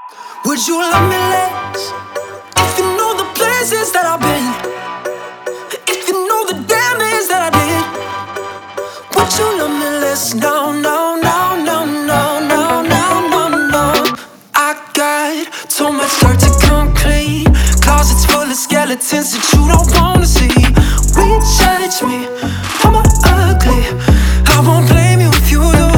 Would you love me less if you know the places that I've been? If you know the damage that I did? Would you love me less? No, no, no, no, no, no, no, no, no. I got too much dirt to come clean. Closets full of skeletons that you don't wanna see. Rejudge me, I'm ugly. I won't blame you if you do.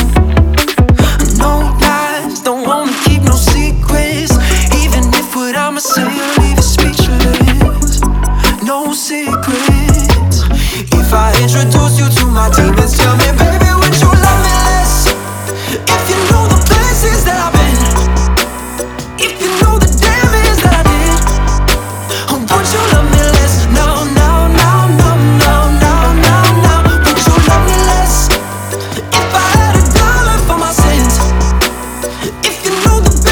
No lies, don't wanna keep no secrets. Even if what I'ma say will leave you speechless. No secrets. If I introduce you to my demons, tell me, baby, would you love me less? If you know the places that I've been, if you know the damage that I did, would you love me less? No, no, no, no, no, no, no, no. Would you love me less? If I had $1 for my sins, if you know the